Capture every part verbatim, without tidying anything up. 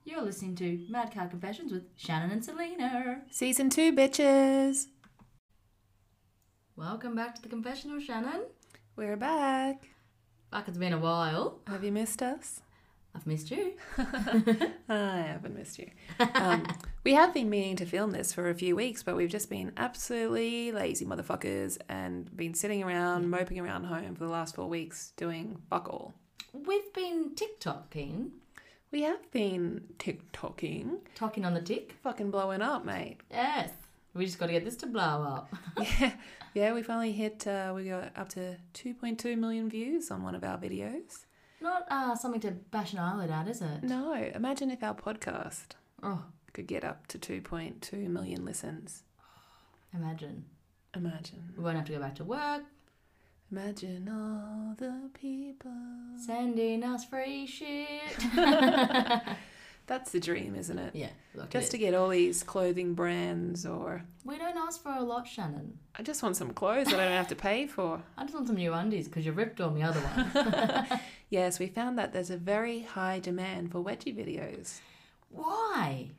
You're listening to Mad Cow Confessions with Shannon and Selena. Season two, bitches. Welcome back to the confessional, Shannon. We're back. Fuck, it's been a while. Have you missed us? I've missed you. I haven't missed you. Um, we have been meaning to film this for a few weeks, but we've just been absolutely lazy motherfuckers and been sitting around, moping around home for the last four weeks doing fuck all. We've been TikToking. We have been TikToking. Talking on the tick. Fucking blowing up, mate. Yes. We just got to get this to blow up. yeah, yeah. We finally hit. Uh, we got up to two point two million views on one of our videos. Not uh, something to bash an eyelid at, is it? No. Imagine if our podcast Oh, could get up to two point two million listens. imagine. Imagine. We won't have to go back to work. Imagine all the people. Sending us free shit. That's the dream, isn't it? Yeah. Look, Just to get all these clothing brands or... We don't ask for a lot, Shannon. I just want some clothes that I don't have to pay for. I just want some new undies because you ripped on the other one. Yes, we found that there's a very high demand for wedgie videos. Why?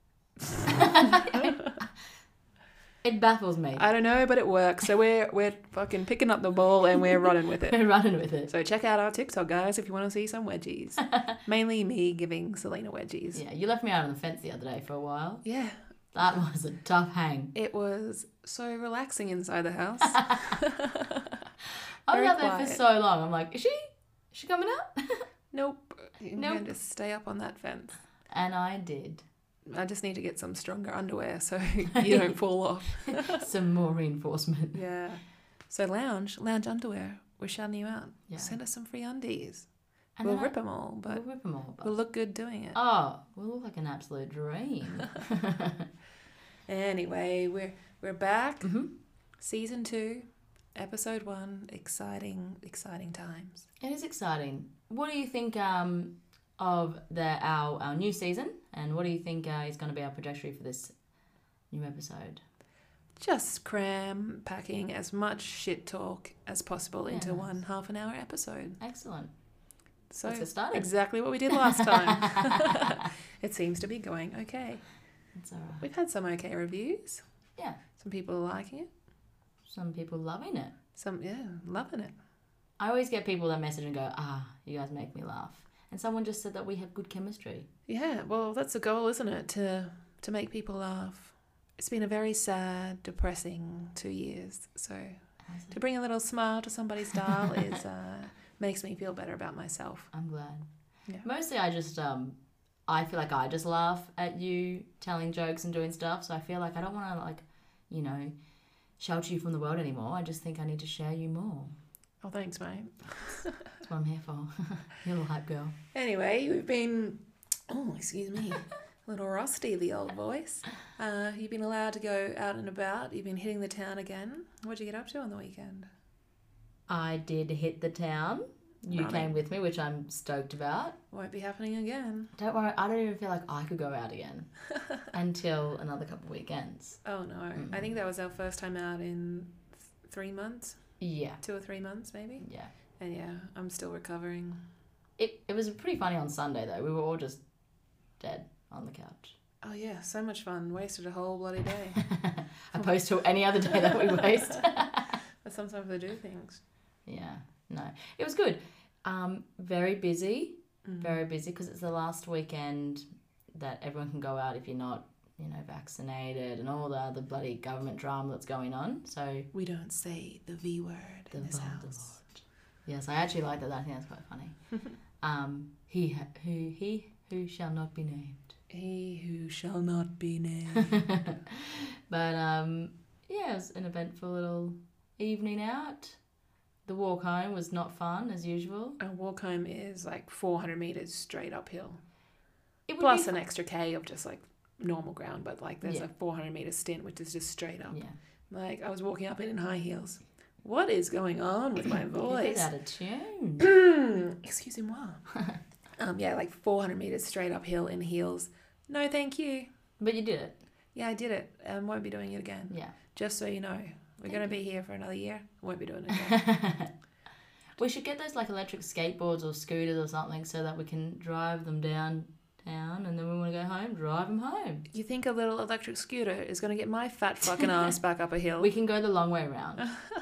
It baffles me. I don't know, but it works. So we're we're fucking picking up the ball and we're running with it. We're running with it. So check out our TikTok, guys, if you want to see some wedgies. Mainly me giving Selena wedgies. Yeah, you left me out on the fence the other day for a while. Yeah. That was a tough hang. It was so relaxing inside the house. I was Very out there for quiet. so long. I'm like, is she? Is she coming out? Nope. You Nope. can just stay up on that fence. And I did. I just need to get some stronger underwear so you don't fall off. Some more reinforcement. Yeah. So lounge, lounge underwear. We're shouting you out. Yeah. Send us some free undies. And We'll then rip them all, but We'll rip them all. But... we'll look good doing it. Oh, we'll look like an absolute dream. Anyway, we're we're back. Mm-hmm. Season two, episode one. Exciting, exciting times. It is exciting. What do you think um, of the our, our new season? And what do you think uh, is going to be our trajectory for this new episode? Just cram packing as much shit talk as possible Yeah, into nice. one half an hour episode. Excellent. So Let's get started. exactly what we did last time. It seems to be going okay. It's all right. We've had some okay reviews. Yeah. Some people are liking it. Some people loving it. Some, yeah, loving it. I always get people that message and go, ah, you guys make me laugh. And someone just said that we have good chemistry. Yeah, well, that's the goal, isn't it? To to make people laugh. It's been a very sad, depressing two years. So Has it? to bring a little smile to somebody's dial is uh, makes me feel better about myself. I'm glad. Yeah. Mostly I just, um, I feel like I just laugh at you telling jokes and doing stuff. So I feel like I don't want to, like, you know, shelter you from the world anymore. I just think I need to share you more. Oh, thanks, mate. That's what I'm here for. You little hype girl. Anyway, we've been, oh, excuse me, a little rusty, the old voice. Uh, you've been allowed to go out and about. You've been hitting the town again. What'd you get up to on the weekend? I did hit the town. You Running. came with me, which I'm stoked about. Won't be happening again. Don't worry, I don't even feel like I could go out again until another couple of weekends. Oh, no. Mm. I think that was our first time out in th- three months. Yeah, Two or three months, maybe. yeah. And yeah, I'm still recovering. It it was pretty funny on Sunday though. We were all just dead on the couch. Oh yeah, so much fun. Wasted a whole bloody day. Opposed to any other day that we waste. But sometimes they do things. Yeah, no, it was good. Um, very busy, Mm. very busy because it's the last weekend that everyone can go out if you're not, you know, vaccinated and all the other bloody government drama that's going on. So We don't say the V word the in this Voldemort. house. Yes, I actually like that. I think that's quite funny. um, he ha- who he who shall not be named. He who shall not be named. But um, yeah, it was an eventful little evening out. The walk home was not fun as usual. Our walk home is like four hundred meters straight uphill. It would Plus be an fu- extra K of just like normal ground, but like there's Yeah. a four hundred meter stint which is just straight up. Yeah, Like I was walking up it in high heels. What is going on with my you're a bit voice? out of tune. Excusez-moi. um, yeah, like four hundred meters straight uphill in heels. No, thank you. But you did it. Yeah, I did it. and won't be doing it again. Yeah. Just so you know, we're Thank going to be here for another year. Won't be doing it again. We should get those like electric skateboards or scooters or something so that we can drive them downtown town, and then we want to go home, drive them home. You think a little electric scooter is going to get my fat fucking ass back up a hill? We can go the long way around.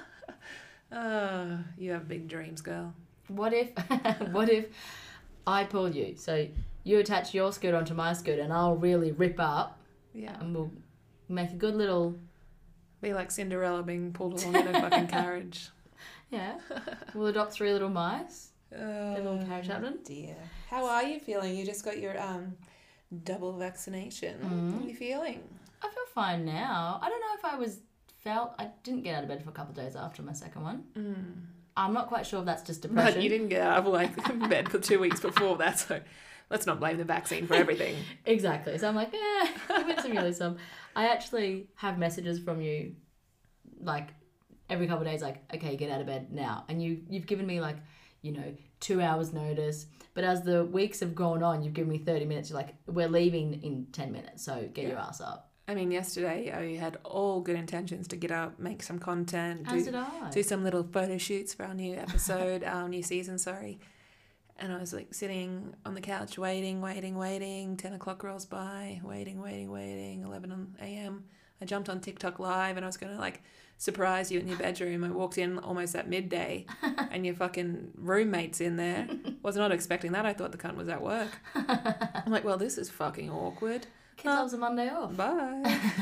Oh, you have big dreams, girl. What if, what if I pull you? So you attach your scooter onto my scooter, and I'll really rip up. Yeah. And we'll make a good little... Be like Cinderella being pulled along in a fucking carriage. Yeah. We'll adopt three little mice. Oh, A little carriage happening. dear. How are you feeling? You just got your um double vaccination. Mm. How are you feeling? I feel fine now. I don't know if I was felt... I didn't get out of bed for a couple of days after my second one. Mm. I'm not quite sure if that's just depression. But you didn't get out of like bed for two weeks before that, so let's not blame the vaccine for everything. Exactly. So I'm like, eh, give it some really some. I actually have messages from you, like, every couple of days, like, okay, get out of bed now. And you, you've given me, like, you know, two hours notice. But as the weeks have gone on, you've given me thirty minutes. You're like, we're leaving in ten minutes, so get Yeah. your ass up. I mean, yesterday I had all good intentions to get up, make some content, As do, did I. do some little photo shoots for our new episode, our new season, sorry. And I was like sitting on the couch waiting, waiting, waiting. ten o'clock rolls by, waiting, waiting, waiting. eleven a.m. I jumped on TikTok live and I was going to like surprise you in your bedroom. I walked in almost at midday and your fucking roommate's in there. Was not expecting that. I thought the cunt was at work. I'm like, well, this is fucking awkward. Kid loves a Monday off. Bye.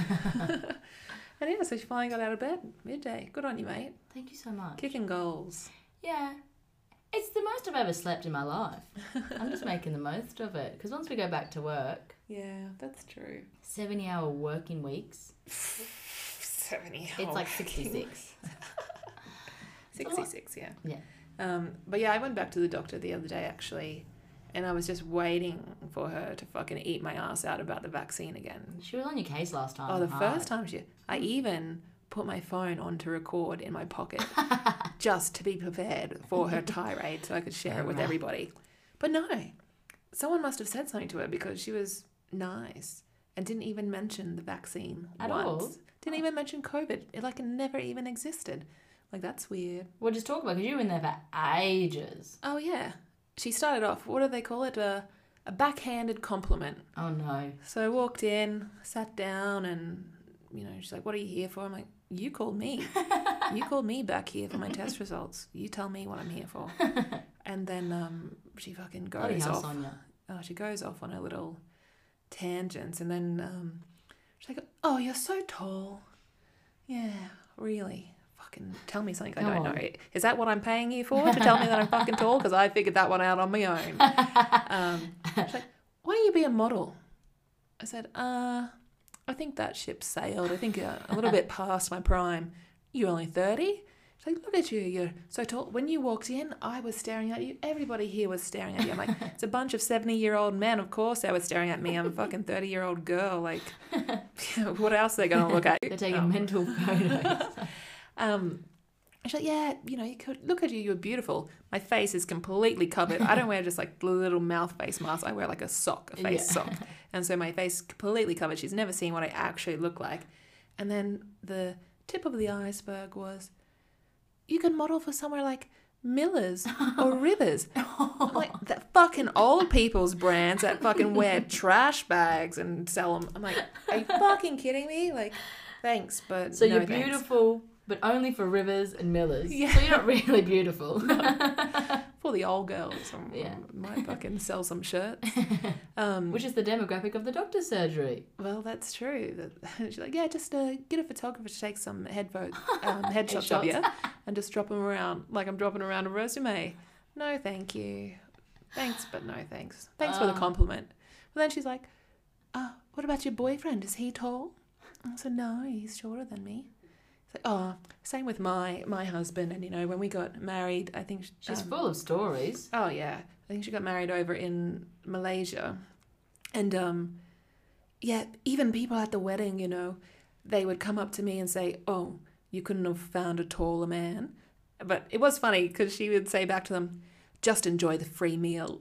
And yeah, so she finally got out of bed midday. Good on you, mate. Thank you so much. Kicking goals. Yeah. It's the most I've ever slept in my life. I'm just making the most of it. Because once we go back to work, Yeah, that's true. seventy-hour working weeks, seventy. it's like sixty-six. sixty-six, yeah. Yeah. Um, but yeah, I went back to the doctor the other day actually, and I was just waiting for her to fucking eat my ass out about the vaccine again. She was on your case last time. Oh, the hard. first time she, I even put my phone on to record in my pocket just to be prepared for her tirade so I could share it with Right. everybody. But no, someone must have said something to her because she was nice and didn't even mention the vaccine At once. all? Didn't even mention COVID. It like it never even existed. Like that's weird. We'll just talk about it because you were in there for ages. Oh yeah, she started off. What do they call it? A a backhanded compliment. Oh no. So I walked in, sat down, and you know she's like, "What are you here for?" I'm like, "You called me. You called me back here for my test results. You tell me what I'm here for." And then um, she fucking Bloody goes hell, off. Sonia. Oh, she goes off on her little tangents, and then um, she's like, "Oh, you're so tall." Yeah, really. Fucking tell me something I Come don't on. know. Is that what I'm paying you for, to tell me that I'm fucking tall? Because I figured that one out on my own. Um, she's like, "Why don't you be a model?" I said, uh, I think that ship sailed. I think uh, a little bit past my prime. You're only thirty? She's like, "Look at you. You're so tall." When you walked in, I was staring at you. Everybody here was staring at you. I'm like, it's a bunch of seventy-year-old men. Of course they were staring at me. I'm a fucking thirty-year-old girl. Like, what else are they going to look at? They're taking Oh. mental photos. Um, she's like, "Yeah, you know, you could look at you. You're beautiful." My face is completely covered. I don't wear just like the little mouth face mask. I wear like a sock, a face Yeah. sock, and so my face completely covered. She's never seen what I actually look like. And then the tip of the iceberg was, "You can model for somewhere like Miller's or Rivers." I'm like, that fucking old people's brands that fucking wear trash bags and sell them. I'm like, are you fucking kidding me? Like, thanks, but So no you're thanks. beautiful, but only for Rivers and Millers. Yeah. So you're not really beautiful. For the old girls, I Yeah. might fucking sell some shirts. Um, Which is the demographic of the doctor's surgery. well, that's true. That- She's like, "Yeah, just uh, get a photographer to take some head vo- um, headshots of you and just drop them around like I'm dropping around a resume." No, thank you. Thanks, but no thanks. Thanks for the Ah. compliment. But then she's like, "Uh, what about your boyfriend? Is he tall?" I said, "No, he's shorter than me." It's like, "Oh, same with my my husband." And you know, when we got married, I think She's um, full of stories. Oh yeah, I think she got married over in Malaysia, and um, yeah, even people at the wedding, you know, they would come up to me and say, "Oh, you couldn't have found a taller man," but it was funny because she would say back to them, "Just enjoy the free meal."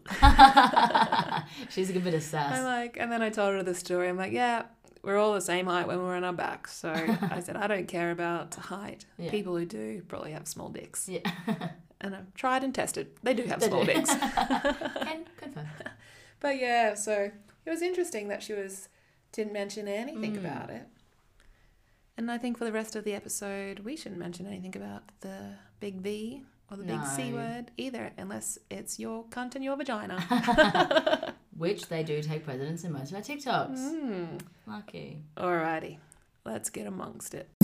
She's a good bit of sass. I'm like, and then I told her the story. I'm like, "Yeah, we're all the same height when we're on our backs." So I said, "I don't care about height. Yeah. People who do probably have small dicks." Yeah. And I've tried and tested. They do have They small do. dicks. Can confirm. But yeah, so it was interesting that she was didn't mention anything Mm. about it. And I think for the rest of the episode, we shouldn't mention anything about the big V or the big C No. word either, unless it's your cunt and your vagina. Which they do take precedence in most of our TikToks. Mm. Lucky. Alrighty, let's get amongst it.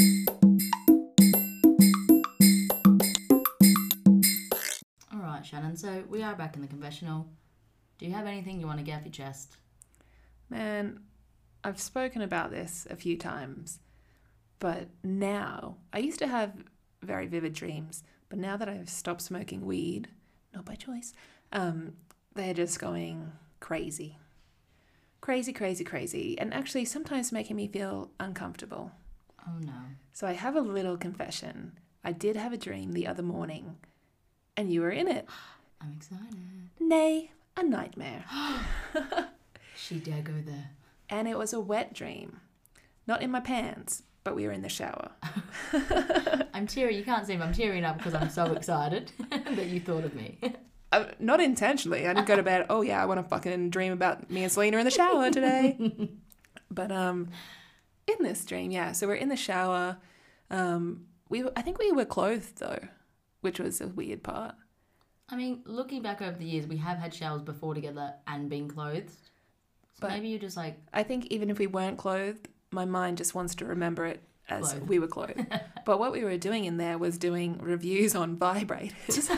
All right, Shannon. So we are back in the confessional. Do you have anything you want to get off your chest? Man, I've spoken about this a few times, but now, I used to have very vivid dreams, but now that I've stopped smoking weed, not by choice, um, they're just going crazy. Crazy, crazy, crazy, and actually sometimes making me feel uncomfortable. Oh, no. So I have a little confession. I did have a dream the other morning, and you were in it. I'm excited. Nay, a nightmare. She dare go there. And it was a wet dream. Not in my pants, but we were in the shower. I'm teary. You can't see me. I'm tearing up because I'm so excited that you thought of me. Uh, not intentionally. I didn't go to bed, oh yeah, I want to fucking dream about me and Selena in the shower today. But um, in this dream, yeah, so we're in the shower. Um, we were, I think we were clothed though, which was a weird part. I mean, looking back over the years, we have had showers before together and been clothed. So But- maybe you're just like, I think even if we weren't clothed, my mind just wants to remember it as Clothed. we were clothed. But what we were doing in there was doing reviews on vibrators.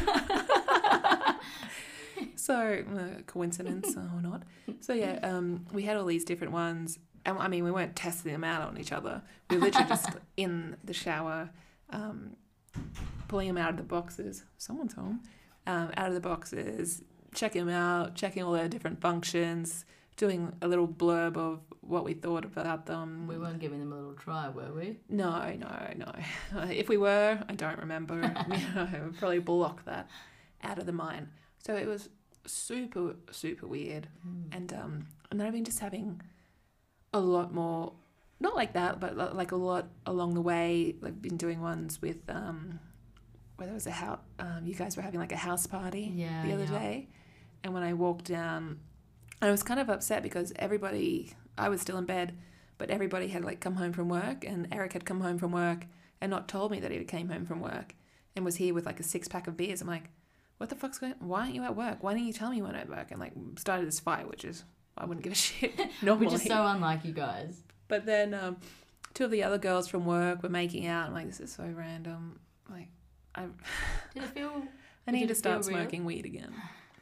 So, uh, coincidence or not. So, yeah, um, we had all these different ones. And I mean, we weren't testing them out on each other. We were literally just in the shower, um, pulling them out of the boxes. Someone's home. Um, out of the boxes, checking them out, checking all their different functions, doing a little blurb of what we thought about them. we weren't giving them a little try, were we? No, no, no. If we were, I don't remember. You know, I would probably block that out of the mind. So it was super, super weird. Mm. And um, and then I've been just having a lot more, not like that, but li- like a lot along the way. I've been doing ones with, um, where there was a house, um, you guys were having like a house party Yeah, the other yeah. day. And when I walked down, I was kind of upset because everybody, I was still in bed, but everybody had like come home from work, and Eric had come home from work and not told me that he came home from work and was here with like a six pack of beers. I'm like, what the fuck's going on? Why aren't you at work? Why didn't you tell me you weren't at work? And like started this fight, which is, I wouldn't give a shit normally. Which is so unlike you guys. But then um, two of the other girls from work were making out. I'm like, this is so random. Like, I, Did it feel... I Did need it to start feel real? smoking weed again.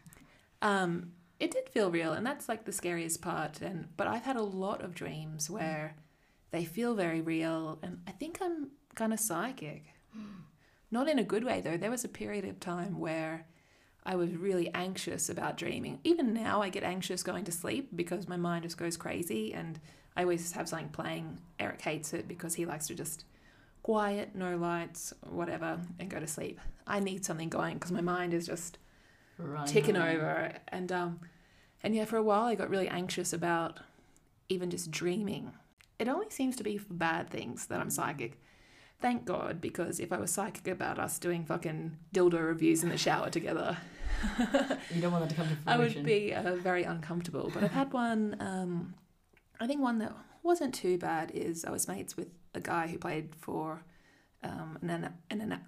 Um, it did feel real, and that's like the scariest part. And but I've had a lot of dreams where they feel very real, and I think I'm kind of psychic. Not in a good way though. There was a period of time where I was really anxious about dreaming. Even now, I get anxious going to sleep because my mind just goes crazy, and I always have something playing. Eric hates it because he likes to just quiet, no lights, whatever, and go to sleep. I need something going because my mind is just Running ticking around. over. And um, and yeah, for a while I got really anxious about even just dreaming. It only seems to be for bad things that I'm psychic. Thank God, because if I was psychic about us doing fucking dildo reviews in the shower together, You don't want that to come to I fruition. would be uh, very uncomfortable. But I've had one, um, I think one that wasn't too bad is I was mates with a guy who played for um, an, an, an,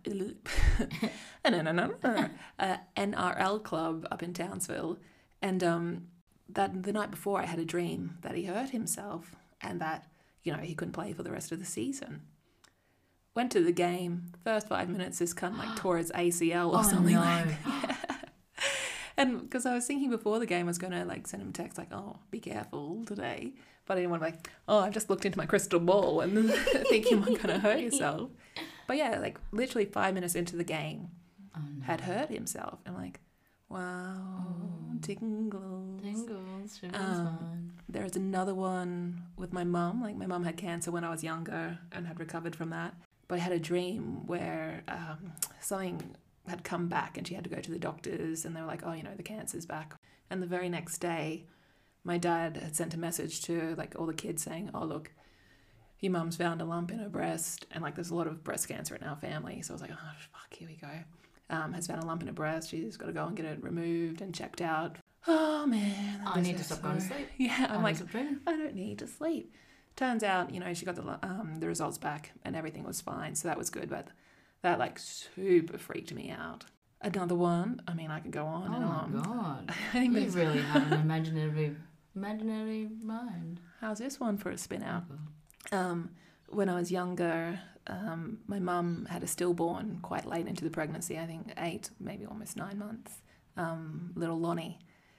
an, an, uh, N R L club up in Townsville. And um, that the night before I had a dream that he hurt himself and that, you know, he couldn't play for the rest of the season. Went to the game, first five minutes, this cunt like tore his A C L or Oh, something no. like that. And because I was thinking before the game I was going to like send him a text like, oh, be careful today. But I didn't want to like, oh, I've just looked into my crystal ball and think you might going to hurt yourself. But yeah, like literally five minutes into the game, Oh, no. had hurt himself. I'm like, wow, Oh. tingles. Tingles, shivers, Um, fine. There was another one with my mum. Like my mum had cancer when I was younger and had recovered from that. But I had a dream where um, something had come back and she had to go to the doctors and they were like, oh, you know, the cancer's back. And the very next day, my dad had sent a message to like all the kids saying, oh, look, your mum's found a lump in her breast. And like there's a lot of breast cancer in our family. So I was like, oh, fuck, here we go. Um, has found a lump in her breast. She's got to go and get it removed and checked out. oh man, I this need to is stop going to so- sleep. Yeah, I I'm need like, to stop dreaming. I don't need to sleep. Turns out, you know, she got the um the results back and everything was fine, so that was good. But that like super freaked me out. Another one. I mean, I could go on Oh and my on. god. I think You there's. really have an imaginative, imaginary mind. How's this one for a spin out? Oh, Um, when I was younger, um, my mum had a stillborn quite late into the pregnancy. I think eight, maybe almost nine months. Um, little Lonnie,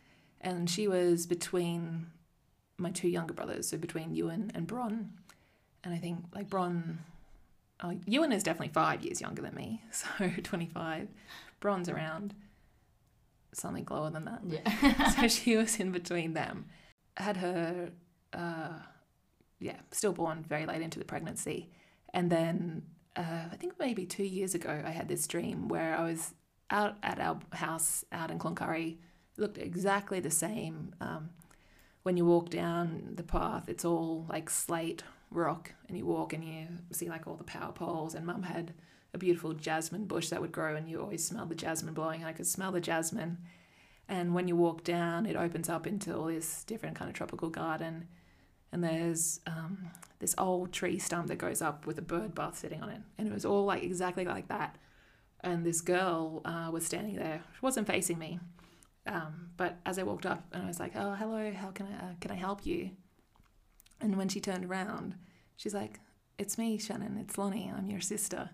and she was between my two younger brothers, so between Ewan and Bron. And I think like Bron, oh, Ewan is definitely five years younger than me, so twenty-five. Bron's around something lower than that. Yeah. So she was in between them. Had her, uh, yeah, stillborn very late into the pregnancy. And then uh, I think maybe two years ago, I had this dream where I was out at our house out in Cloncurry. It looked exactly the same. Um, when you walk down the path, it's all like slate rock, and you walk and you see like all the power poles. And Mum had a beautiful jasmine bush that would grow, and you always smell the jasmine blowing. I could smell the jasmine. And when you walk down, it opens up into all this different kind of tropical garden. And there's um, this old tree stump that goes up with a bird bath sitting on it. And it was all like exactly like that. And this girl uh, was standing there. She wasn't facing me. Um, but as I walked up, and I was like, oh, hello, how can I, uh, can I help you? And when she turned around, she's like, it's me, Shannon, it's Lonnie, I'm your sister.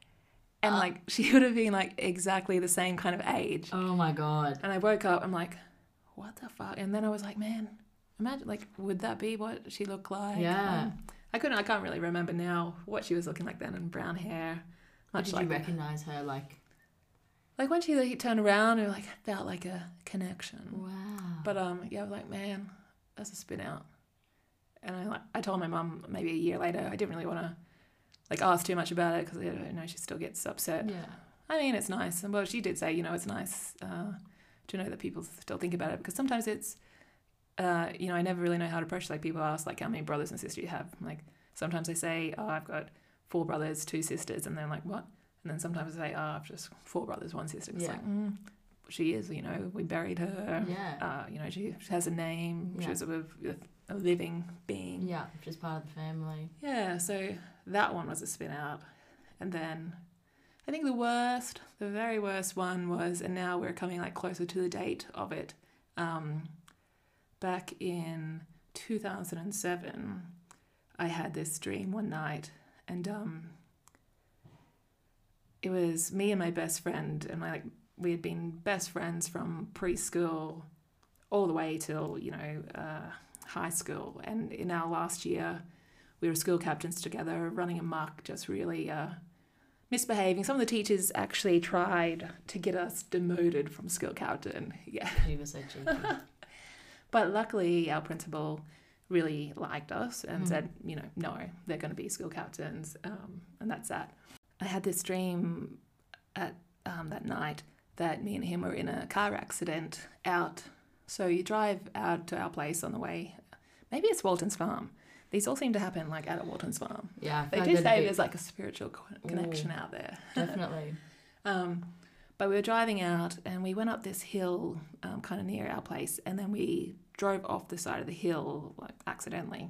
And Uh. like, she would have been like exactly the same kind of age. Oh my god. And I woke up, I'm like, what the fuck? And then I was like, man, imagine, like, would that be what she looked like? Yeah. Um, I couldn't, I can't really remember now what she was looking like then, and brown hair. Much Did like, you recognize her? Like, like when she like, turned around, it like felt like a connection. wow. But um, yeah, I was like, man, that's a spin out. And I like, I told my mum maybe a year later. I didn't really want to like ask too much about it because I know she still gets upset. Yeah. I mean, it's nice. And well, she did say, you know, it's nice uh, to know that people still think about it, because sometimes it's, uh, you know, I never really know how to approach. Like people ask, like, how many brothers and sisters you have. Like sometimes I say, oh, I've got four brothers, two sisters, and they're like, what? And then sometimes I say, oh, I've just four brothers, one sister. It's Yeah. like, mm, she is, you know, we buried her. Yeah. Uh, you know, she has a name. Yeah. She's a, a living being. Yeah, just part of the family. Yeah, so that one was a spin out. And then I think the worst, the very worst one was, and now we're coming like closer to the date of it, um, back in two thousand seven, I had this dream one night, and um, it was me and my best friend, and my, like, we had been best friends from preschool all the way till, you know, uh, high school. And in our last year, we were school captains together, running amok, just really uh, misbehaving. Some of the teachers actually tried to get us demoted from school captain. Yeah. You were so cheeky. But luckily, our principal really liked us and Mm. said, you know, no, they're going to be school captains, um, and that's that. I had this dream at um, that night that me and him were in a car accident out. So you drive out to our place on the way. Maybe it's Walton's Farm. These all seem to happen like at Walton's Farm. Yeah, I They feel do like say be- there's like a spiritual co- connection Ooh. out there. definitely. Um, but we were driving out, and we went up this hill um, kind of near our place, and then we drove off the side of the hill like accidentally.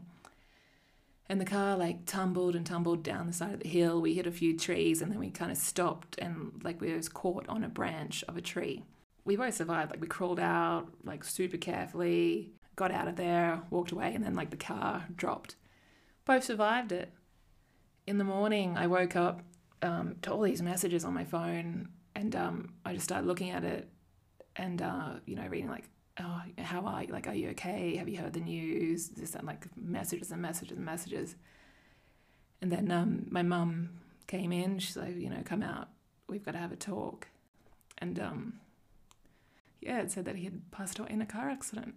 And the car like tumbled and tumbled down the side of the hill. We hit a few trees, and then we kind of stopped, and like we was caught on a branch of a tree. We both survived. Like we crawled out like super carefully, got out of there, walked away, and then like the car dropped. Both survived it. In the morning, I woke up um, to all these messages on my phone, and um, I just started looking at it, and uh, you know, reading like, oh, how are you? Like, are you okay? Have you heard the news? This and like messages and messages and messages. And then um, my mum came in. She's like, you know, come out. We've got to have a talk. And um, yeah, it said that he had passed away in a car accident.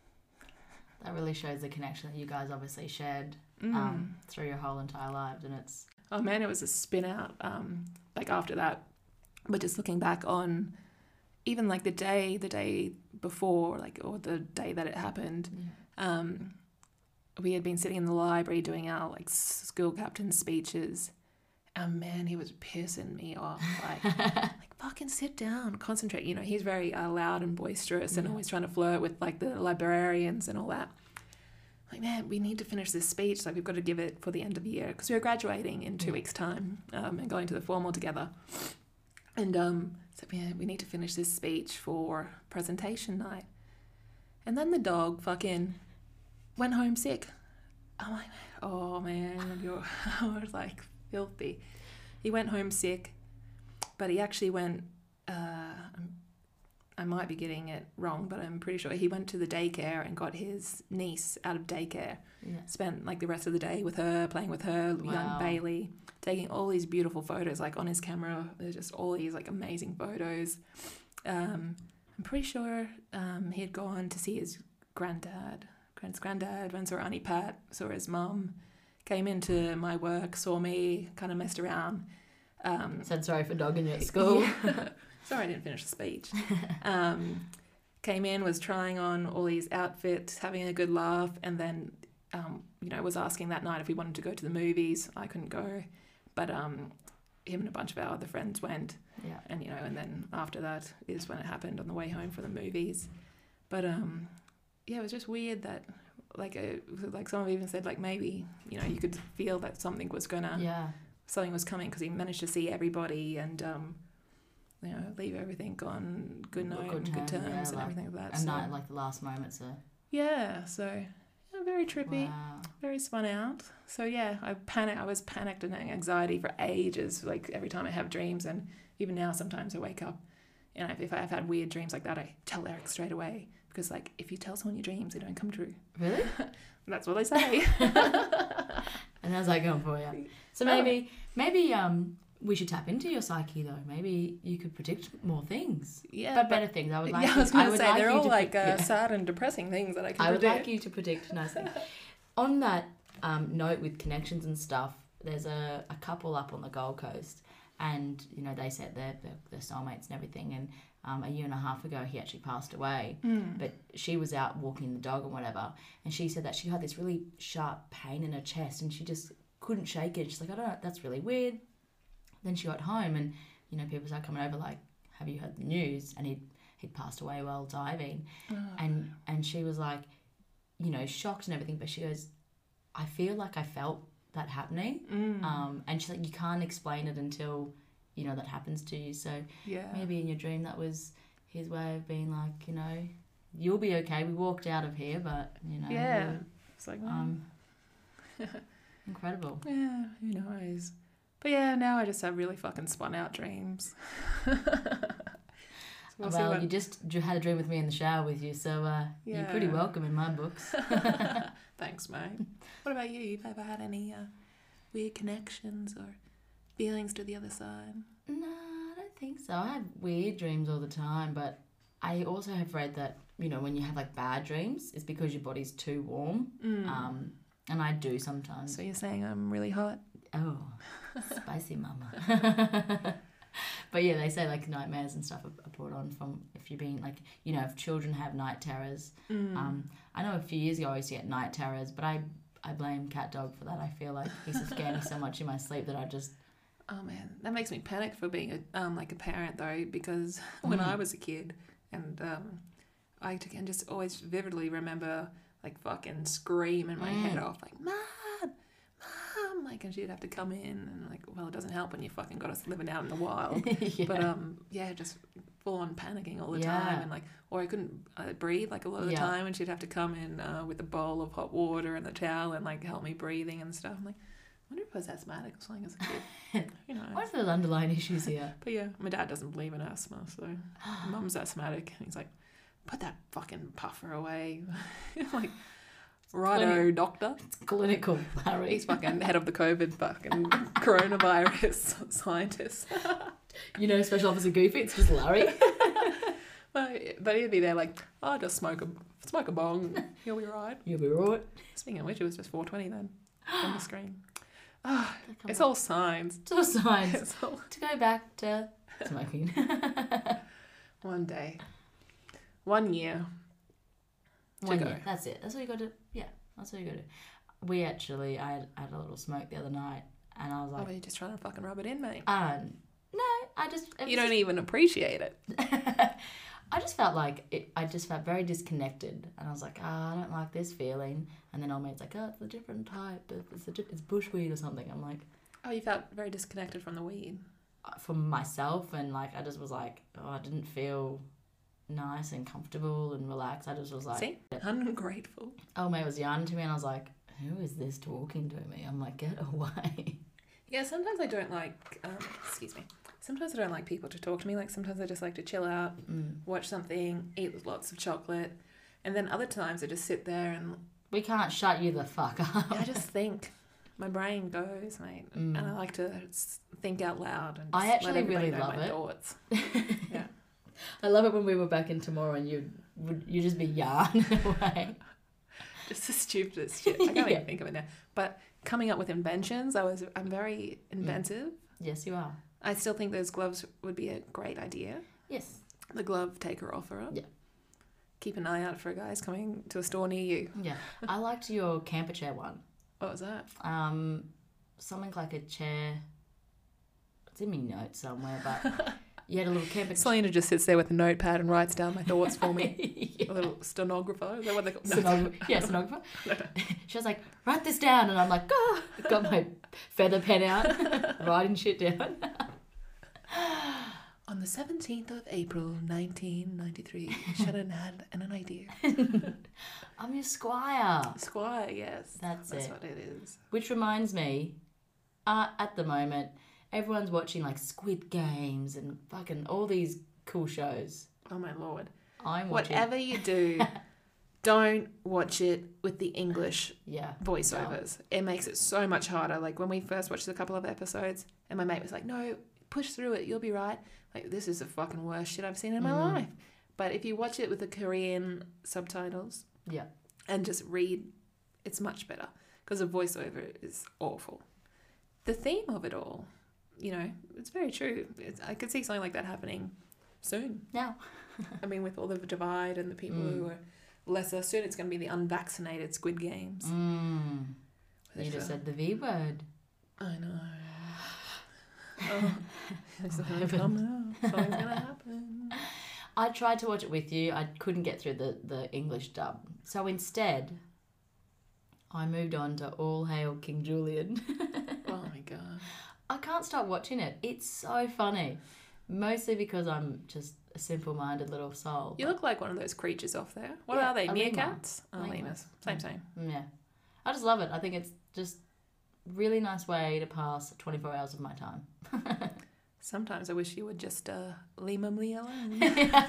That really shows the connection that you guys obviously shared Mm. um, through your whole entire lives, and it's Oh man, it was a spin out. Um, like after that, but just looking back on, even like the day, the day before, like or the day that it happened, yeah. um, we had been sitting in the library doing our like school captain speeches, and man, he was pissing me off. Like, like fuck fucking sit down, concentrate. You know, he's very uh, loud and boisterous and Yeah. always trying to flirt with like the librarians and all that. Like, man, we need to finish this speech. Like, we've got to give it for the end of the year because we're graduating in two Yeah. weeks' time um, and going to the formal together. And um, so, yeah, we need to finish this speech for presentation night. And then the dog fucking went home sick. I'm like, oh, man, you're I was like filthy. He went home sick, but he actually went, uh, I might be getting it wrong, but I'm pretty sure he went to the daycare and got his niece out of daycare. Yeah. Spent like the rest of the day with her, playing with her, Wow. young Bailey, taking all these beautiful photos like on his camera. There's just all these like amazing photos. Um, I'm pretty sure um, he had gone to see his granddad, grand granddad, went saw Auntie Pat, saw his mum, came into my work, saw me, kind of messed around. Um, Said sorry for dogging you at school. yeah. Sorry I didn't finish the speech. Um, came in, was trying on all these outfits, having a good laugh, and then, um, you know, was asking that night if we wanted to go to the movies. I couldn't go, but um, him and a bunch of our other friends went. Yeah. And, you know, and then after that is when it happened on the way home from the movies. But, um, yeah, it was just weird that, like, a, like someone even said, like, maybe, you know, you could feel that something was gonna, Yeah. something was coming because he managed to see everybody and, um, you know, leave everything on good note Good and good terms, terms yeah, and like- everything like that. And So, night, like the last moments are. yeah, so yeah, very trippy, Wow. very spun out. So yeah, I panic. I was panicked and anxiety for ages. Like every time I have dreams, and even now, sometimes I wake up, and if, if I've had weird dreams like that, I tell Eric straight away because, like, if you tell someone your dreams, they don't come true. Really? That's what they say. And how's that going for you? So maybe, maybe um, we should tap into your psyche though. Maybe you could predict more things, Yeah, but better things. I would like. yeah, you, I was going to would say like they're you all to like pre- uh, yeah. sad and depressing things that I can I would predict. like you to predict nice things. On that um, note with connections and stuff, there's a, a couple up on the Gold Coast, and you know they said they're, they're, they're soulmates and everything. And um, a year and a half ago, he actually passed away. Mm. But she was out walking the dog and whatever, and she said that she had this really sharp pain in her chest, and she just couldn't shake it. She's like, I don't know, that's really weird. Then she got home, and you know people started coming over like, have you heard the news? And he'd he'd passed away while diving, Oh. and and she was like, you know, shocked and everything. But she goes, I feel like I felt that happening, Mm. um, and she's like, you can't explain it until you know that happens to you. So Yeah. maybe in your dream that was his way of being like, you know, you'll be okay. We walked out of here, but you know, Yeah. we'll- It's like, well, um, incredible. yeah, who knows? But yeah, now I just have really fucking spun out dreams. So we'll see Well, what- you just dr- had a dream with me in the shower with you, so uh, you're pretty Yeah. welcome in my books. Thanks, mate. What about you? You've ever had any uh, weird connections or feelings to the other side? No, I don't think so. I have weird dreams all the time, but I also have read that, you know, when you have like bad dreams, it's because your body's too warm. Mm. Um, and I do sometimes. So you're saying I'm really hot? Oh, spicy mama. But yeah, they say like nightmares and stuff are, are brought on from if you're being like, you know, if children have night terrors. Mm. Um, I know a few years ago I used to get night terrors, but I, I blame Cat Dog for that. I feel like he used to scare me so much in my sleep that I just... Oh man, that makes me panic for being a um like a parent though, because when Mm. I was a kid and um I can just always vividly remember like fucking screaming my Mm. head off like, Mom, Mom, like, and she'd have to come in and like, well, it doesn't help when you fucking got us living out in the wild. yeah. But um yeah, just full on panicking all the Yeah. time, and like, or I couldn't uh, breathe like a lot of the Yeah. time, and she'd have to come in uh, with a bowl of hot water and the towel and like help me breathing and stuff. I'm like, I wonder if I was asthmatic or something as a kid. You know. What are those underlying issues here? But yeah, my dad doesn't believe in asthma, so mum's asthmatic. And he's like, put that fucking puffer away. Like, righto, Clinic. doctor. It's clinical, Larry. He's fucking head of the COVID fucking coronavirus scientist. You know, Special Officer Goofy, it's just Larry. But, but he'd be there like, oh, just smoke a smoke a bong. You'll be right. You'll be right. Speaking of which, it was just four twenty then on the screen. Ah, Come it's on. all signs. It's all signs. It's all To go back to smoking. one day, one year. One go. year. That's it. That's all you got to. Yeah, that's all you got to. We actually, I had, I had a little smoke the other night, and I was Oh, like, but you're just trying to fucking rub it in, mate. um, no, I just it You was don't even appreciate it. just- I just felt like it, I just felt very disconnected, and I was like, ah, I don't like this feeling. And then old mate's like, oh, it's a different type. It's a, di- it's bushweed or something. I'm like, Oh, you felt very disconnected from the weed. for myself, and like I just was like, oh, I didn't feel nice and comfortable and relaxed. I just was like, See? Ungrateful. old mate was yarning to me, and I was like, who is this talking to me? I'm like, get away. Yeah, sometimes I don't like, um, excuse me, sometimes I don't like people to talk to me. Like, sometimes I just like to chill out, Mm. watch something, eat lots of chocolate. And then other times I just sit there and We can't shut you the fuck up. I just think. My brain goes, mate. Mm. And I like to s- think out loud and I just actually let everybody really know love my it. thoughts. Yeah. I love it when we were back in tomorrow and you would you just be yarning away. Just the stupidest shit. I can't Yeah. even think of it now. But coming up with inventions, I was I'm very inventive. Yes, you are. I still think those gloves would be a great idea. Yes. The glove taker offerer. Yeah. Keep an eye out for guys coming to a store near you. Yeah. I liked your camper chair one. What was that? Um, something like a chair. It's in my notes somewhere, but you had a little camper chair. Selena just sits there with a notepad and writes down my thoughts for me. Yeah. A little stenographer. Is that what they call Stenographer. Yeah, stenographer. She was like, write this down. And I'm like, oh, got my feather pen out, writing shit down. On the seventeenth of April, nineteen ninety-three, Shannon had an idea. I'm your squire. Squire, yes. That's That's it. what it is. Which reminds me, uh, at the moment, everyone's watching like Squid Games and fucking all these cool shows. Oh my lord. I'm watching. Whatever you do, don't watch it with the English Yeah. voiceovers. It makes it so much harder. Like when we first watched a couple of episodes and my mate was like, no, push through it, you'll be right. Like, this is the fucking worst shit I've seen in my Mm. life. But if you watch it with the Korean subtitles Yeah. and just read, it's much better because the voiceover is awful. The theme of it all, you know, it's very true. It's, I could see something like that happening soon. Now. I mean, with all the divide and the people Mm. who are lesser, soon it's going to be the unvaccinated Squid Games. Mm. You Which, just uh, said the V word. I know. Oh, it's gonna come out. Something's gonna happen. I tried to watch it with you. I couldn't get through the, the English dub. So instead, I moved on to All Hail King Julian. Oh my god. I can't stop watching it. It's so funny. Mostly because I'm just a simple-minded little soul. You look like one of those creatures off there. What Yeah, are they? a lemur. Meerkats? Oh, Lemurs. lemurs. Same, same. Yeah. I just love it. I think it's just really nice way to pass twenty-four hours of my time. Sometimes I wish you would just uh, leave me alone.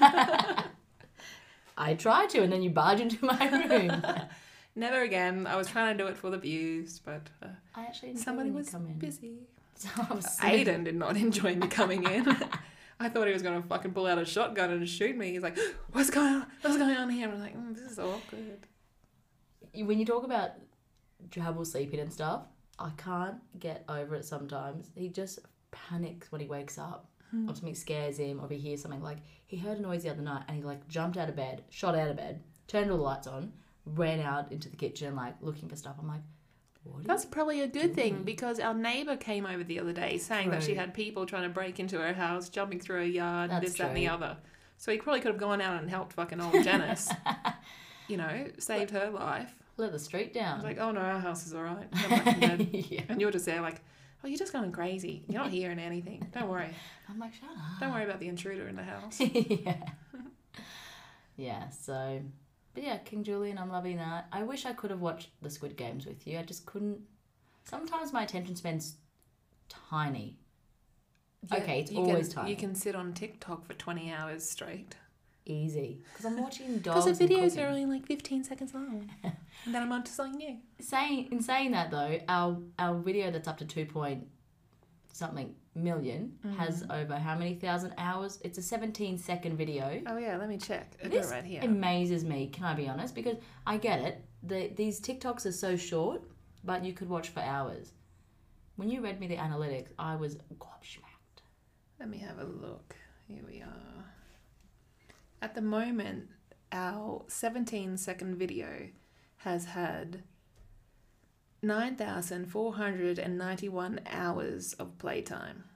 I try to, and then you barge into my room. Never again. I was trying to do it for the views, but uh, I actually enjoy somebody when you was come in. busy. So I'm so- Aiden did not enjoy me coming in. I thought he was going to fucking pull out a shotgun and shoot me. He's like, what's going on? What's going on here? I'm like, mm, this is awkward. When you talk about trouble sleeping and stuff, I can't get over it sometimes. He just panics when he wakes up. Hmm. Or something scares him, or if he hears something. Like, he heard a noise the other night and he like jumped out of bed, shot out of bed, turned all the lights on, ran out into the kitchen like looking for stuff. I'm like, what? That's probably a good thing doing? because our neighbour came over the other day saying that she True. had people trying to break into her house, jumping through her yard, That's this, that, and the true. other. So he probably could have gone out and helped fucking old Janice, you know, saved her life. Let the street I down. was like, oh no, our house is all right. Come back to bed. Yeah. And you're just there like, oh, you're just going crazy. You're not hearing anything. Don't worry. I'm like, shut up. Don't worry about the intruder in the house. yeah. Yeah, so. But yeah, King Julian, I'm loving that. I wish I could have watched the Squid Games with you. I just couldn't. Sometimes my attention span's tiny. Okay, it's you always can, tiny. You can sit on TikTok for twenty hours straight. Easy. Because I'm watching dogs. Because the and videos cooking. are only like fifteen seconds long. And then I'm on to something new. Saying in saying that though, our our video that's up to two point something million has over how many thousand hours? It's a seventeen second video. Oh yeah, let me check. I got This it right here. amazes me. Can I be honest? Because I get it. The these TikToks are so short, but you could watch for hours. When you read me the analytics, I was gobsmacked. Let me have a look. Here we are. At the moment, our seventeen second video has had nine thousand four hundred ninety-one hours of playtime.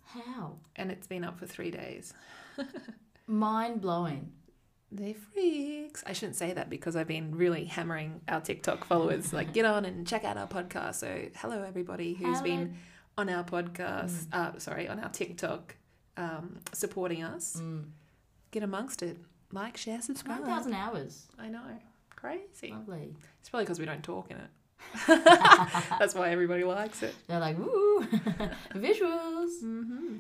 How? And it's been up for three days. Mind blowing. They freaks. I shouldn't say that because I've been really hammering our TikTok followers. Like, get on and check out our podcast. So, hello everybody who's Hello. been on our podcast. Mm. Uh, sorry, on our TikTok, um, supporting us. Mm. Get amongst it. Like, share, subscribe. nine thousand hours. I know. Crazy. Lovely. It's probably because we don't talk in it. That's why everybody likes it. They're like, woo, visuals. Mm-hmm.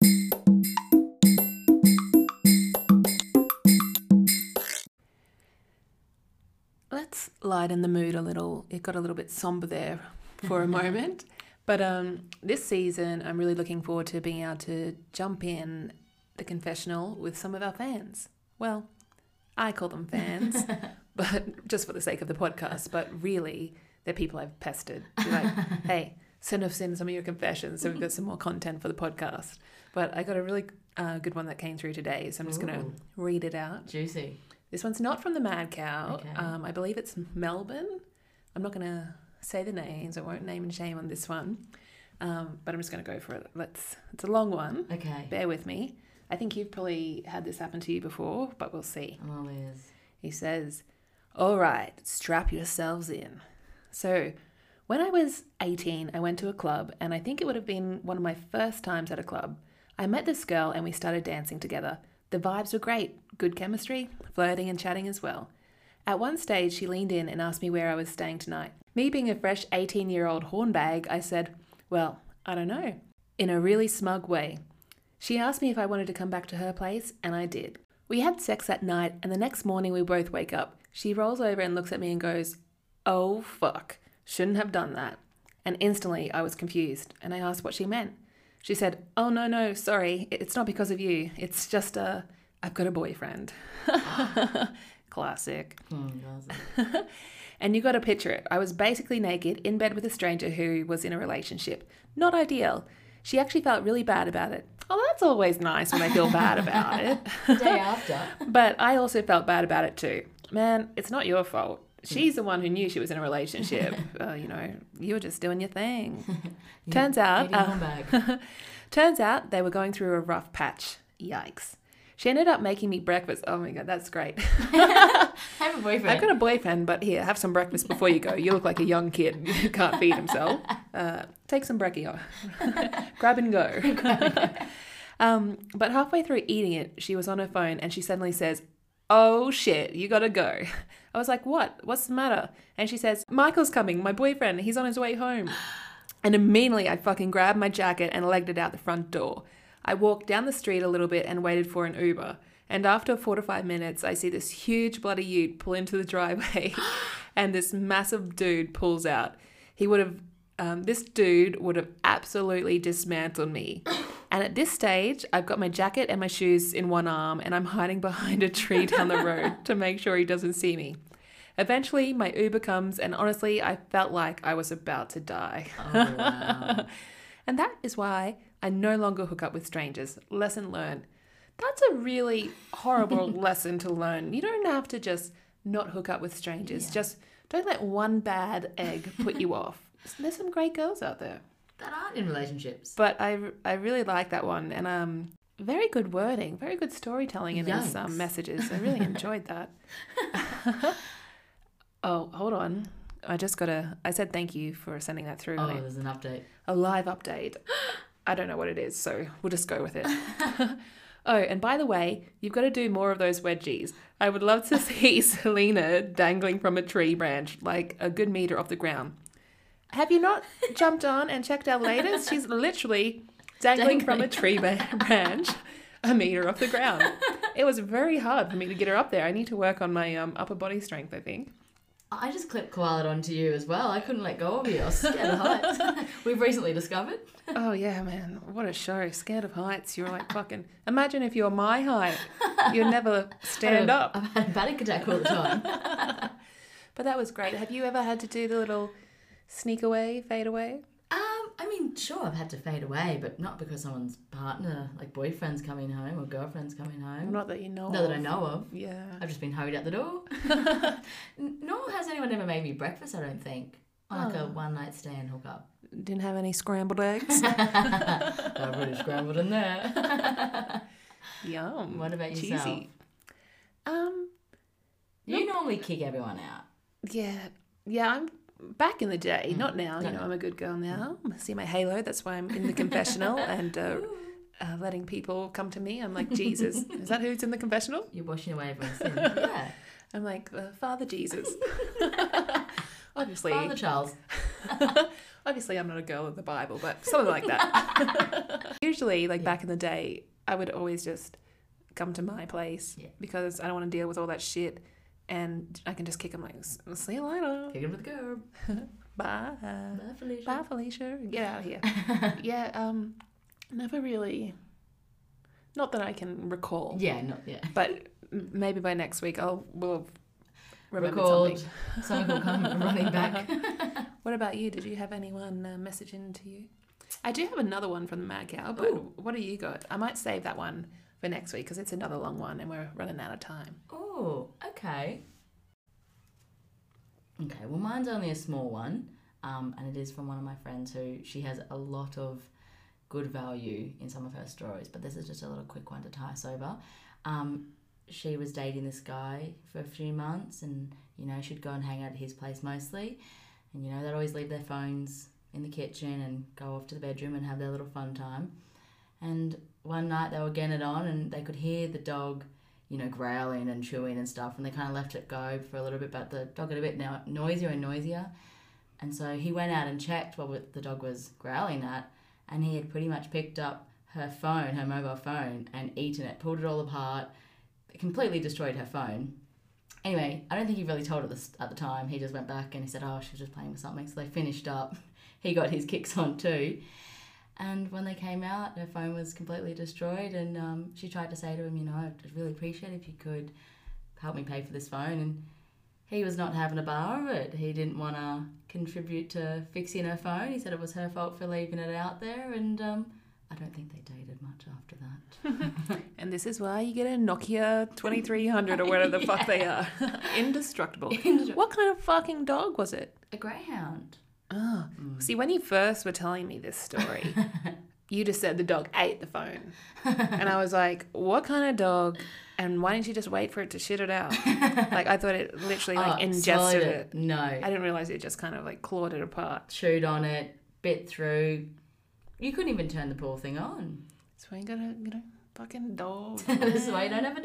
Let's lighten the mood a little. It got a little bit somber there for a moment. But um, this season, I'm really looking forward to being able to jump in the confessional with some of our fans. Well, I call them fans, but just for the sake of the podcast. But really, they're people I've pestered. Be like, hey, send us in some of your confessions so we've got some more content for the podcast. But I got a really uh, good one that came through today, so I'm just going to Ooh. read it out. Juicy. This one's not from the Mad Cow. Okay. Um, I believe it's Melbourne. I'm not going to say the names. I won't name and shame on this one. Um, but I'm just going to go for it. Let's. It's a long one. Okay. Bear with me. I think you've probably had this happen to you before, but we'll see. I'm all ears. He says, all right, strap yourselves in. So when I was eighteen, I went to a club, and I think it would have been one of my first times at a club. I met this girl, and we started dancing together. The vibes were great, good chemistry, flirting and chatting as well. At one stage, she leaned in and asked me where I was staying tonight. Me being a fresh eighteen-year-old hornbag, I said, well, I don't know, in a really smug way. She asked me if I wanted to come back to her place, and I did. We had sex that night, and the next morning we both wake up. She rolls over and looks at me and goes, oh, fuck, shouldn't have done that. And instantly I was confused, and I asked what she meant. She said, oh, no, no, sorry, it's not because of you. It's just, uh, I've got a boyfriend. Classic. Mm, classic. And you got to picture it. I was basically naked in bed with a stranger who was in a relationship. Not ideal. She actually felt really bad about it. Oh, that's always nice when they feel bad about it. The day after. But I also felt bad about it too. Man, it's not your fault. She's the one who knew she was in a relationship. uh, you know, you were just doing your thing. Turns out, Eating uh, hornbag. turns out they were going through a rough patch. Yikes. She ended up making me breakfast. Oh my God, that's great. Have a boyfriend. I've got a boyfriend, but here, have some breakfast before you go. You look like a young kid who can't feed himself. Uh, take some brekkie off. Grab and go. um, but halfway through eating it, she was on her phone and she suddenly says, oh shit, you gotta go. I was like, what? What's the matter? And she says, Michael's coming, my boyfriend. He's on his way home. And immediately I fucking grabbed my jacket and legged it out the front door. I walked down the street a little bit and waited for an Uber. And after four to five minutes, I see this huge bloody ute pull into the driveway and this massive dude pulls out. He would have, um, this dude would have absolutely dismantled me. And at this stage, I've got my jacket and my shoes in one arm and I'm hiding behind a tree down the road to make sure he doesn't see me. Eventually, my Uber comes and honestly, I felt like I was about to die. Oh, wow. And that is why I no longer hook up with strangers. Lesson learned. That's a really horrible lesson to learn. You don't have to just not hook up with strangers. Yeah. Just don't let one bad egg put you off. There's some great girls out there. That aren't in relationships. But I, I really like that one. And um, very good wording, very good storytelling in his um, Yikes. messages. I really enjoyed that. Oh, hold on. I just got to, I said thank you for sending that through. Oh, honey. there's an update. A live update. I don't know what it is, so we'll just go with it. Oh, and by the way, you've got to do more of those wedgies. I would love to see Selena dangling from a tree branch, like a good meter off the ground. Have you not jumped on and checked our latest? She's literally dangling, dangling. from a tree branch a meter off the ground. It was very hard for me to get her up there. I need to work on my um, upper body strength, I think. I just clipped koala onto you as well. I couldn't let go of you. I was scared of heights. We've recently discovered. Oh, yeah, man. What a show. Scared of heights. You're like fucking... Imagine if you're my height. You'd never stand I've, up. I've had a panic attack all the time. But that was great. Have you ever had to do the little sneak away, fade away? Um, I mean, sure, I've had to fade away, but not because someone's partner, like boyfriend's coming home or girlfriend's coming home. Not that you know Not of. that I know of. Yeah. I've just been hurried out the door. Nor has anyone ever made me breakfast, I don't think. Like Oh. a one night stand hookup. Didn't have any scrambled eggs. Got really scrambled in there. Yum. What about yourself? Cheesy. Um, You normally kick everyone out. yeah, yeah. I'm back in the day, Mm. not now. You No, know, no. I'm a good girl now. I see my halo. That's why I'm in the confessional and uh, uh, letting people come to me. I'm like, Jesus, is that who's in the confessional? You're washing away everyone's sin. Yeah. I'm like, uh, Father Jesus. Obviously, Father Charles. obviously, I'm not a girl of the Bible, but something like that. Usually, like Yeah. back in the day, I would always just come to my place Yeah. because I don't want to deal with all that shit, and I can just kick them like, "S- see you later, Kick him with the curb. bye, Bye, Felicia. bye, Felicia, get out of here." Yeah, um, never really. Not that I can recall, Yeah, not yeah. but m- maybe by next week I'll will remember Record. something. Something will come running back. What about you? Did you have anyone uh, message in to you? I do have another one from the Mad Cow, but Ooh. what do you got? I might save that one for next week because it's another long one and we're running out of time. Oh, okay. Okay, well, mine's only a small one, um, and it is from one of my friends who she has a lot of good value in some of her stories, but this is just a little quick one to tie us over. Um, she was dating this guy for a few months, and you know she'd go and hang out at his place mostly, and you know they'd always leave their phones in the kitchen and go off to the bedroom and have their little fun time. And one night they were getting it on, and they could hear the dog, you know, growling and chewing and stuff, and they kind of left it go for a little bit, but the dog got a bit no- noisier and noisier, and so he went out and checked what the dog was growling at, and he had pretty much picked up her phone, her mobile phone, and eaten it, pulled it all apart, completely destroyed her phone. Anyway, I don't think he really told her this at the time. He just went back and he said, oh, she was just playing with something. So they finished up. He got his kicks on too. And when they came out, her phone was completely destroyed, and um, she tried to say to him, you know, I'd really appreciate it if you could help me pay for this phone. And he was not having a bar of it. He didn't want to contribute to fixing her phone. He said it was her fault for leaving it out there, and um, I don't think they dated much after that. And this is why you get a Nokia twenty-three hundred or whatever the fuck they are. Indestructible. What kind of fucking dog was it? A greyhound. Oh. See, when you first were telling me this story, you just said the dog ate the phone. And I was like, what kind of dog? And why didn't you just wait for it to shit it out? Like, I thought it literally like Oh, ingested swallowed it. No. I didn't realize it just kind of like clawed it apart. Chewed on it, bit through. You couldn't even turn the poor thing on. That's why you got a, you know, fucking dog. This is why you don't have a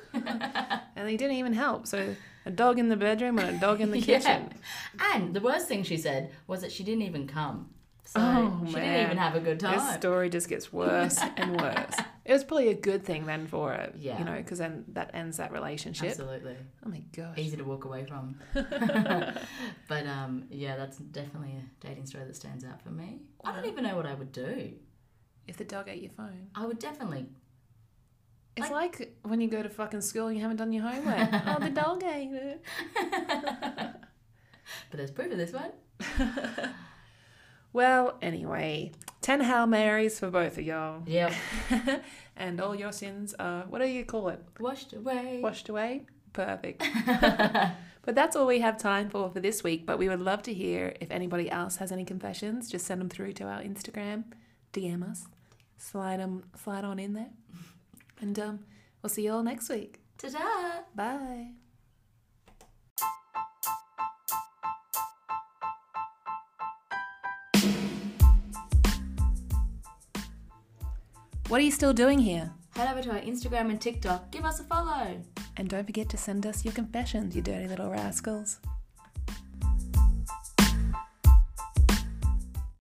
dog. And he didn't even help. So a dog in the bedroom and a dog in the Yeah. kitchen. And the worst thing she said was that she didn't even come. So Oh, she man. didn't even have a good time. This story just gets worse and worse. It was probably a good thing then for it. Yeah. You know, because then that ends that relationship. Absolutely. Oh my gosh. Easy to walk away from. But um, yeah, that's definitely a dating story that stands out for me. I don't even know what I would do. If the dog ate your phone. I would definitely. It's like, when you go to fucking school and you haven't done your homework. Oh, the dog ate it. But there's proof of this one. Well, anyway, ten Hail Marys for both of y'all. Yep. And all your sins are, what do you call it? Washed away. Washed away? Perfect. But that's all we have time for for this week. But we would love to hear if anybody else has any confessions. Just send them through to our Instagram. D M us. Slide them, slide on in there. And um, we'll see you all next week. Ta-da! Bye. What are you still doing here? Head over to our Instagram and TikTok. Give us a follow. And don't forget to send us your confessions, you dirty little rascals.